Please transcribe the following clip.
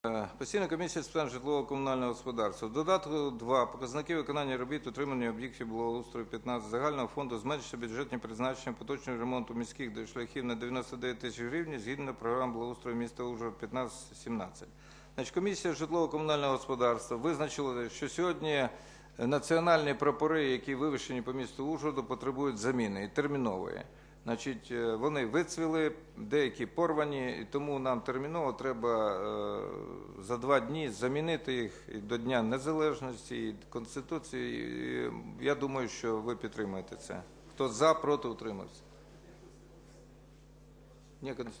Постійна комісія з питань житлово-комунального господарства. В додатку 2 показники виконання робіт утримання об'єктів благоустрою 15 загального фонду зменшити бюджетні призначення поточного ремонту міських шляхів на 99 тисяч гривень згідно програм благоустрою міста Ужгород 15-17. Комісія житлово-комунального господарства визначила, що сьогодні національні прапори, які вивішені по місту Ужгороду, потребують заміни і термінової. Вони вицвіли, деякі порвані, і тому нам терміново треба за 2 дні замінити їх і до Дня Незалежності, і Конституції. І я думаю, що ви підтримаєте це. Хто за, проти, утримався.